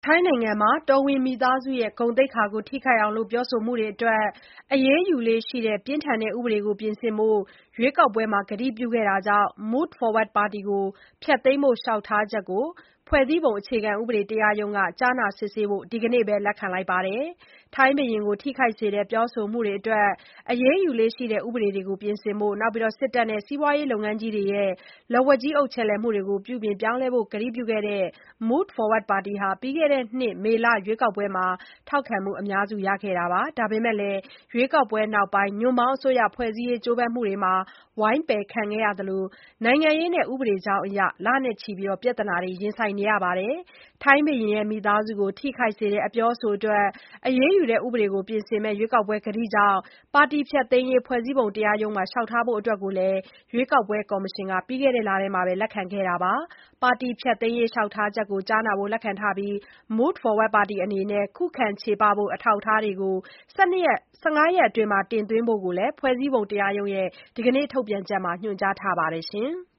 ထိုင်းနိုင်ငံမှာတော်ဝင်မိသားစုရဲ့ဂုဏ်သိက္ခာကိုထိခိုက်အောင်ပြောဆိုမှုတွေအတွက် အရေးယူလေ့ရှိတဲ့ ပြင်းထန်တဲ့ဥပဒေကိုပြင်ဆင်ဖို့ ရွေးကောက်ပွဲမှာကတိပြုခဲ့တာကြောင့် Move Forward ပါတီကို ဖျက်သိမ်းဖို့လျှောက်ထားချက်ကို ဖွဲ့စည်းပုံအခြေခံဥပဒေတရားရုံးက ကြားနာစစ်ဆေးဖို့ ဒီကနေ့ပဲ လက်ခံလိုက်ပါတယ်။ ထိုင်းဘုရင်ကိုထိခိုက်စေတဲ့ပြောဆိုမှုတွေအတွက် အရေးယူလေ့ရှိတဲ့ဥပဒေတွေကိုပြင်ဆင်ဖို့၊ စစ်တပ်နဲ့ စီးပွားရေးလုပ်ငန်းကြီးတွေရဲ့ လက်ဝါးကြီးအုပ်ချုပ်မှုတွေကို ပြုပြင်ပြောင်းလဲဖို့ကတိပြုခဲ့တဲ့ Move Forward ပါတီဟာ ပြီးခဲ့တဲ့နှစ်မေလရွေးကောက်ပွဲမှာ ထောက်ခံမှုအများစုရခဲ့တာပါ။ ဒါပေမဲ့လည်း ရွေးကောက်ပွဲနောက်ပိုင်း ညွန့်ပေါင်းအစိုးရဖွဲ့စည်းရေးကြိုးပမ်းမှုတွေမှာ ဝိုင်းပယ်ခံခဲ့ရသလို နိုင်ငံရေးနဲ့ဥပဒေကြောင်းအရ လနဲ့ချီပြဿနာတွေရင်ဆိုင်နေရပါတယ်။ ထိုင်းဘုရင်ရဲ့မိသားစုကိုထိခိုက်စေတဲ့အပြောအဆိုအတွက် အရေးယူတဲ့ဥပဒေကိုပြင်ဆင်မယ့် ရွေးကောက်ပွဲကတိကြောင့် ပါတီဖျက်သိမ်းရေး ဖွဲ့စည်းပုံတရားရုံးမှာလျှောက်ထားဖို့အတွက်ကိုလည်း ရွေးကောက်ပွဲကော်မရှင်က ပြီးခဲ့တဲ့လထဲမှာပဲ လက်ခံခဲ့တာပါ။ ပါတီဖျက်သိမ်းရေးလျှောက်ထားချက်ကို ကြားနာဖို့လက်ခံထားပြီး Move Forward ပါတီအနေနဲ့ ခုခံချေပဖို့ အထောက်အထားတွေကို ၁၅ ရက်အတွင်းတင်သွင်းဖို့ကိုလည်း ဖွဲ့စည်းပုံတရားရုံးရဲ့ ဒီကနေ့ထုတ်ပြန်ချက်မှာ ညွှန်ကြားထားပါတယ်။